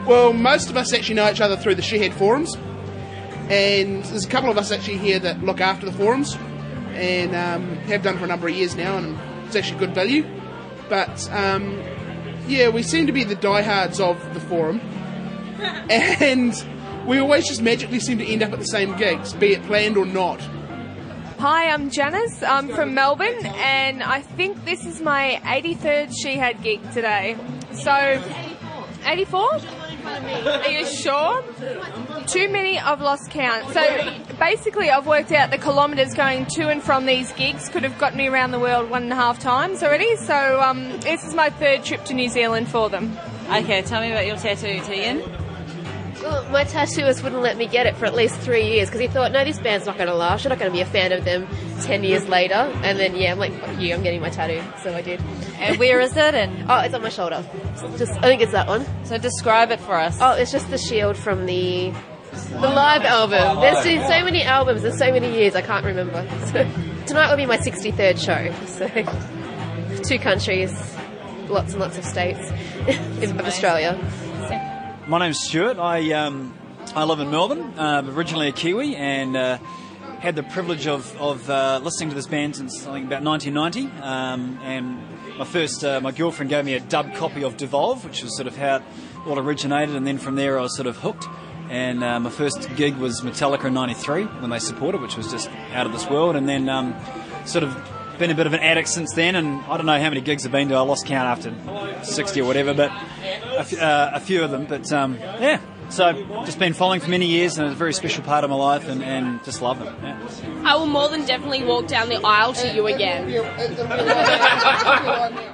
Well, most of us actually know each other through the Shehead forums, and there's a couple of us actually here that look after the forums, and have done for a number of years now, and it's actually good value. But yeah, we seem to be the diehards of the forum, and we always just magically seem to end up at the same gigs, be it planned or not. Hi, I'm Janice. I'm from Melbourne, and I think this is my 83rd Shehead gig today. So, 84? Are you sure? Too many, I've lost count. So basically I've worked out the kilometres going to and from these gigs could have got me around the world 1.5 times already. So this is my 3rd trip to New Zealand for them. Okay, tell me about your tattoo, Tegan. Well, my tattooist wouldn't let me get it for at least 3 years because he thought, no, this band's not going to last. You're not going to be a fan of them 10 years later. And then, yeah, I'm like, fuck you, I'm getting my tattoo. So I did. And where is it? And oh, it's on my shoulder. I think it's that one. So describe it for us. Oh, it's just the shield from the live album. There's been so many albums in so many years, I can't remember. So, tonight will be my 63rd show. So 2 countries, lots and lots of states of Australia. My name's Stuart. I live in Melbourne. Originally a Kiwi, and had the privilege of listening to this band since I think about 1990. And my girlfriend gave me a dub copy of Devolve, which was sort of how it all originated. And then from there, I was sort of hooked. And my first gig was Metallica in '93 when they supported, which was just out of this world. And then sort of been a bit of an addict since then, and I don't know how many gigs I've been to. I lost count after 60 or whatever, but a few of them. But yeah, so just been following for many years, and it's a very special part of my life, and just love them. Yeah. I will more than definitely walk down the aisle to you again.